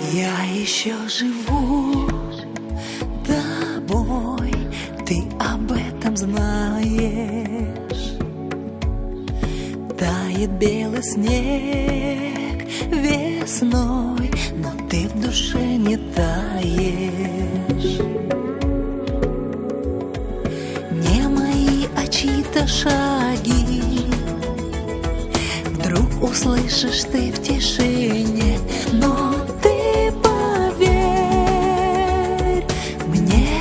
Я еще живу тобой, ты об этом знаешь. Тает белый снег весной, но ты в душе не таешь. Не мои, а чьи-то шаги вдруг услышишь ты в тишине, но ты поверь мне.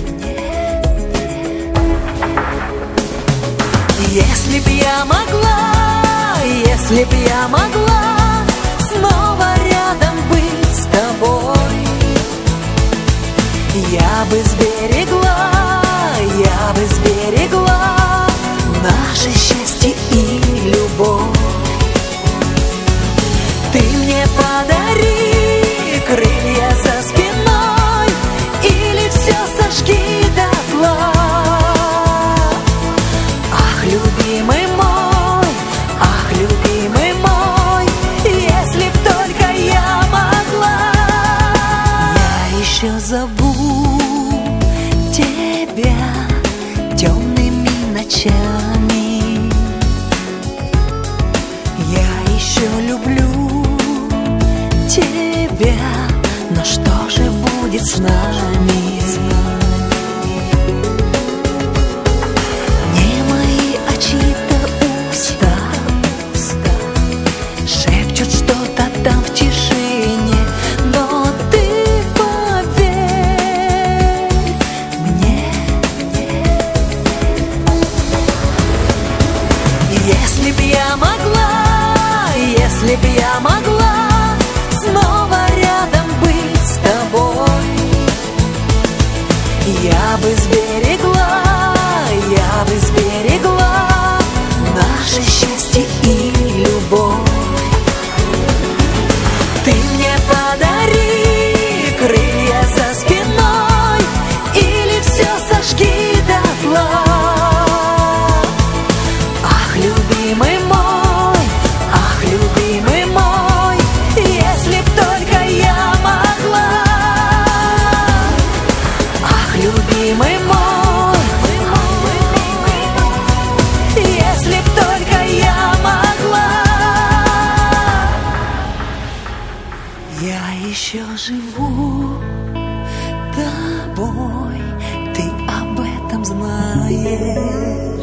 Если б я могла, если б я могла снова рядом быть с тобой, я бы сберегла наше счастье и любовь. Ты мне подари крылья за спиной или все сожги дотла. Ах, любимый мой, если б только я могла. Я еще зову тебя темными ночами. Я еще люблю тебя, но что же будет с нами? Не мои, а чьи-то уста шепчут что-то там в тишине, но ты поверь мне. Если б я могла, если б я могла снова рядом быть с тобой, я бы сберегла наше счастье и любовь. Ты мне подари крылья за спиной или все сожги дотла. Ах, любимый мой, если б только я могла. Ах, любимый мой, если б только я могла. Я еще живу тобой, ты об этом знаешь.